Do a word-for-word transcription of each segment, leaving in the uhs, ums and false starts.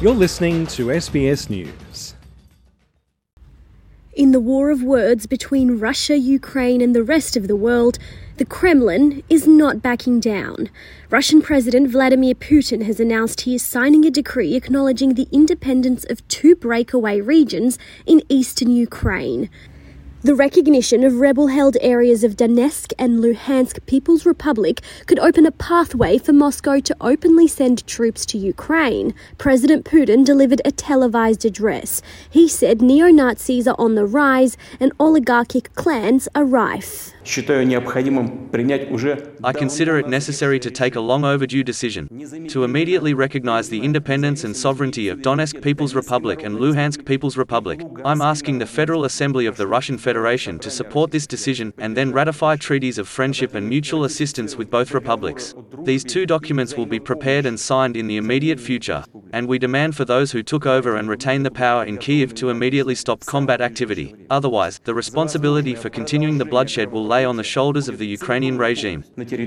You're listening to S B S News. In the war of words between Russia, Ukraine and the rest of the world, the Kremlin is not backing down. Russian President Vladimir Putin has announced he is signing a decree acknowledging the independence of two breakaway regions in eastern Ukraine. The recognition of rebel-held areas of Donetsk and Luhansk People's Republic could open a pathway for Moscow to openly send troops to Ukraine. President Putin delivered a televised address. He said neo-Nazis are on the rise and oligarchic clans are rife. I consider it necessary to take a long overdue decision to immediately recognize the independence and sovereignty of Donetsk People's Republic and Luhansk People's Republic. I'm asking the Federal Assembly of the Russian Federation to support this decision and then ratify treaties of friendship and mutual assistance with both republics. These two documents will be prepared and signed in the immediate future, and we demand for those who took over and retain the power in Kyiv to immediately stop combat activity. Otherwise, the responsibility for continuing the bloodshed will lay on the shoulders of the Ukrainian regime.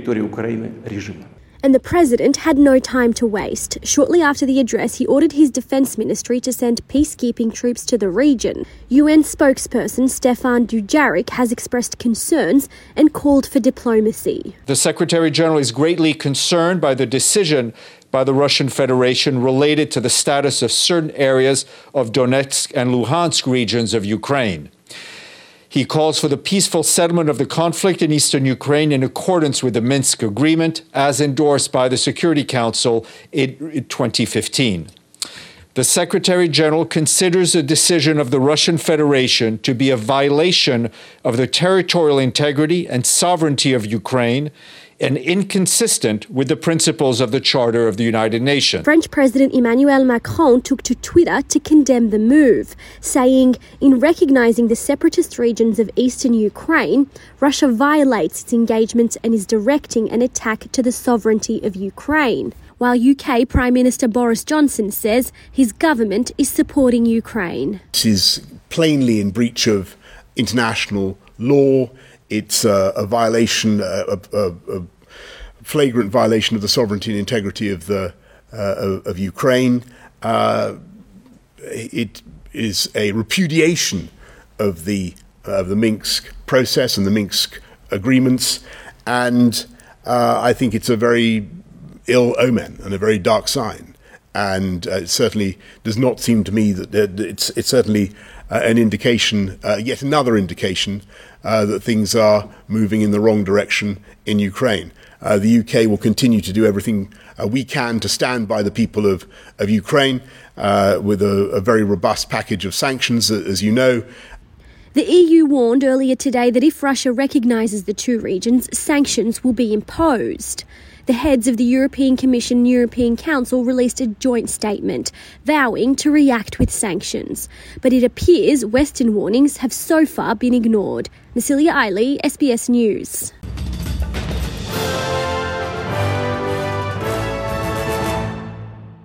And the president had no time to waste. Shortly after the address, he ordered his defense ministry to send peacekeeping troops to the region. U N spokesperson Stefan Dujarric has expressed concerns and called for diplomacy. The Secretary General is greatly concerned by the decision by the Russian Federation related to the status of certain areas of Donetsk and Luhansk regions of Ukraine. He calls for the peaceful settlement of the conflict in eastern Ukraine in accordance with the Minsk Agreement, as endorsed by the Security Council in twenty fifteen. The Secretary General considers the decision of the Russian Federation to be a violation of the territorial integrity and sovereignty of Ukraine and inconsistent with the principles of the Charter of the United Nations. French President Emmanuel Macron took to Twitter to condemn the move, saying, in recognizing the separatist regions of eastern Ukraine, Russia violates its engagements and is directing an attack to the sovereignty of Ukraine. While U K Prime Minister Boris Johnson says his government is supporting Ukraine. It is plainly in breach of international law. It's uh, a violation, a, a, a flagrant violation of the sovereignty and integrity of the uh, of, of Ukraine. Uh, it is a repudiation of the uh, of the Minsk process and the Minsk agreements, and uh, I think it's a very ill omen and a very dark sign. And uh, it certainly does not seem to me that it's it's certainly uh, an indication, uh, yet another indication, uh, that things are moving in the wrong direction in Ukraine. Uh, the U K will continue to do everything uh, we can to stand by the people of, of Ukraine uh, with a, a very robust package of sanctions, as you know. The E U warned earlier today that if Russia recognises the two regions, sanctions will be imposed. The heads of the European Commission and European Council released a joint statement, vowing to react with sanctions. But it appears Western warnings have so far been ignored. Nasilia Ailey, S B S News.